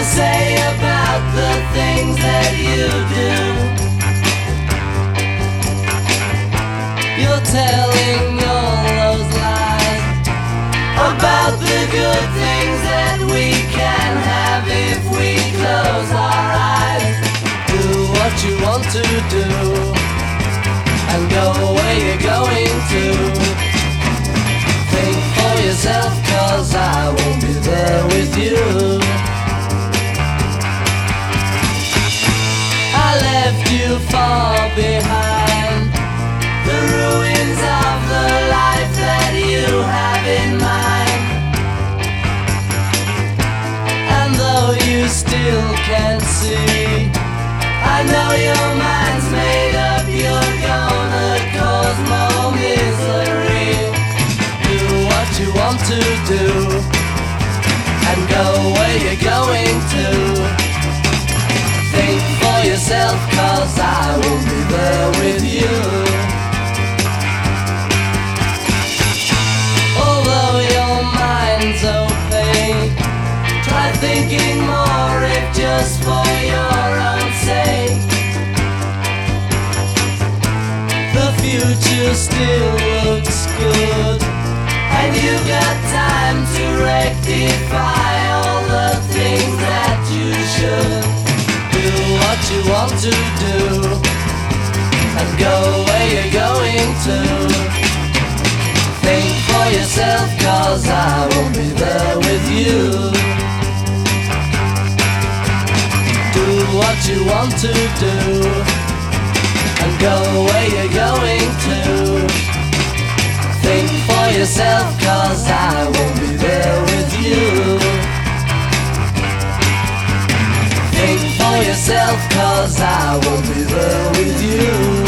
say about the things that you do. You're telling all those lies about the good things that we can have if we close our eyes. Do what you want to do and go where you're going to. Think for yourself, 'cause I won't be there with you. I left you far behind, the ruins of the life that you have in mind. And though you still can't see, I know your mind's made up, you're gonna cause more misery. Do what you want to do and go where you're going to. Think for yourself, 'cause I will be there with you. Although your mind's opaque, try thinking more if just for your own sake. The future still looks good, and you've got time to rectify all the things that you should. Do what you want to do and go where you're going to. Think for yourself, 'cause I won't be there with you. Do what you want to do and go where you're going to. Think for yourself, 'cause I won't be there with you. Think for yourself, 'cause I won't be there with you.